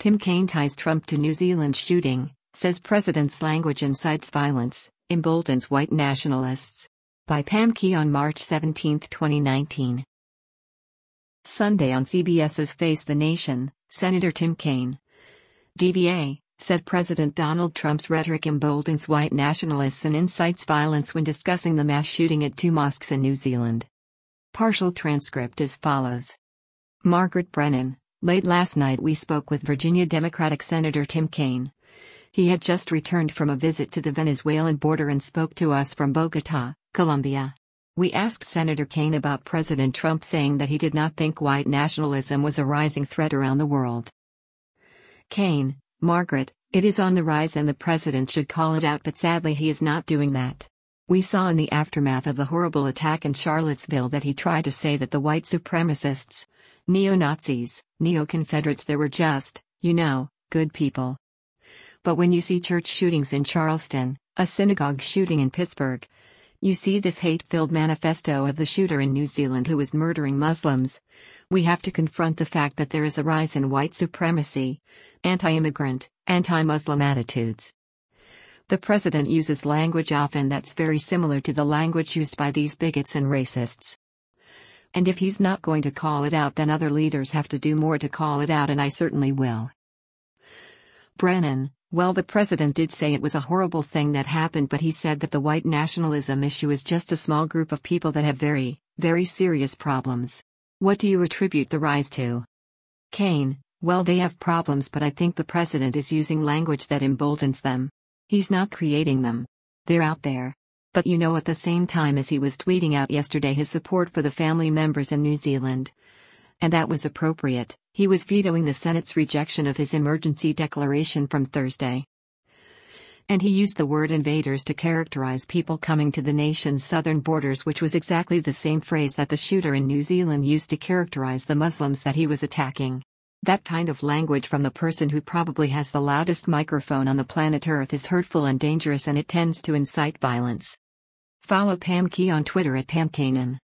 Tim Kaine ties Trump to New Zealand shooting, says president's language incites violence, emboldens white nationalists. By Pam Key on March 17, 2019. Sunday on CBS's Face the Nation, Senator Tim Kaine, DBA, said President Donald Trump's rhetoric emboldens white nationalists and incites violence when discussing the mass shooting at two mosques in New Zealand. Partial transcript as follows. Margaret Brennan, late last night we spoke with Virginia Democratic Senator Tim Kaine. He had just returned from a visit to the Venezuelan border and spoke to us from Bogota, Colombia. We asked Senator Kaine about President Trump saying that he did not think white nationalism was a rising threat around the world. Kaine, Margaret, it is on the rise and the president should call it out, but sadly he is not doing that. We saw in the aftermath of the horrible attack in Charlottesville that he tried to say that the white supremacists, neo-Nazis, neo-Confederates, they were just, good people. But when you see church shootings in Charleston, a synagogue shooting in Pittsburgh, you see this hate-filled manifesto of the shooter in New Zealand who is murdering Muslims, we have to confront the fact that there is a rise in white supremacy, anti-immigrant, anti-Muslim attitudes. The president uses language often that's very similar to the language used by these bigots and racists. And if he's not going to call it out, then other leaders have to do more to call it out, and I certainly will. Brennan, well, the president did say it was a horrible thing that happened, but he said that the white nationalism issue is just a small group of people that have very, very serious problems. What do you attribute the rise to? Kaine, well, they have problems, but I think the president is using language that emboldens them. He's not creating them. They're out there. But at the same time as he was tweeting out yesterday his support for the family members in New Zealand, and that was appropriate, he was vetoing the Senate's rejection of his emergency declaration from Thursday. And he used the word invaders to characterize people coming to the nation's southern borders, which was exactly the same phrase that the shooter in New Zealand used to characterize the Muslims that he was attacking. That kind of language from the person who probably has the loudest microphone on the planet Earth is hurtful and dangerous, and it tends to incite violence. Follow Pam Key on Twitter at PamKainen.